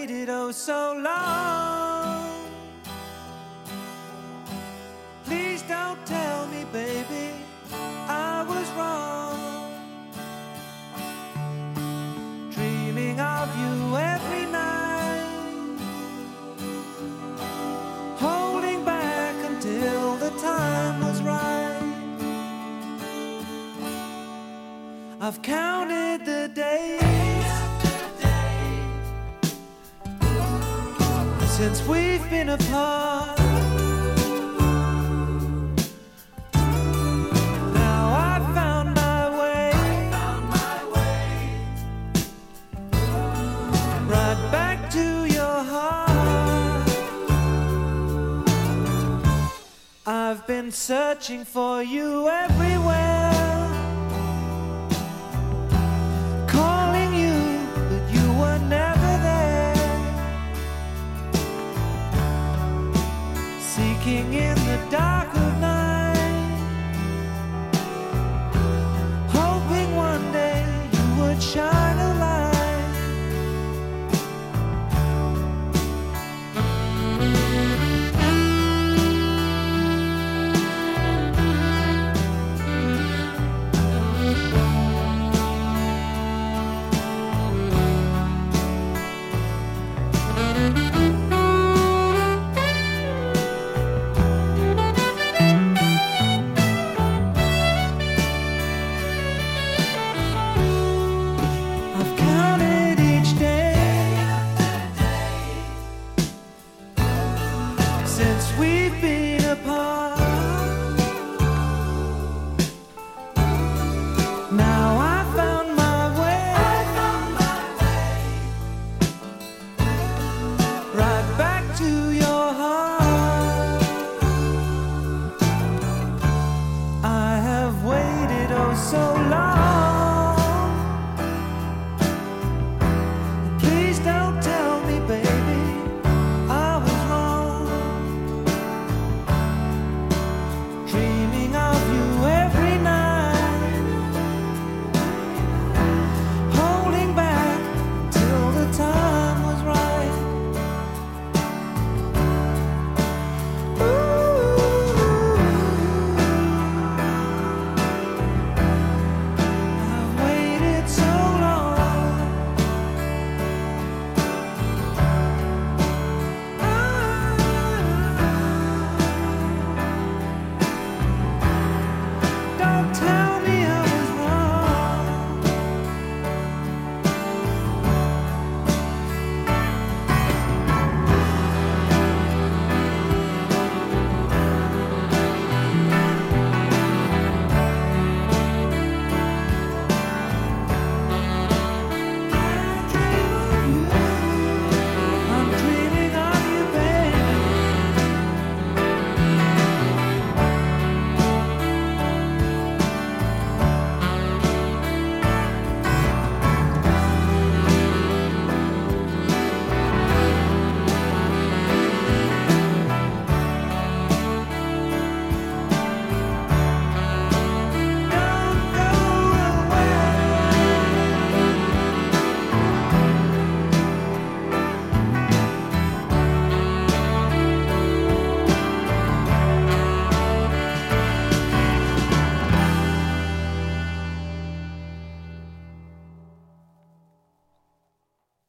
waited oh so long. Please don't tell me, baby, I was wrong. Dreaming of you every night, holding back until the time was right. I've counted the days since we've been apart. Now I've found my way right back to your heart. I've been searching for you everywhere.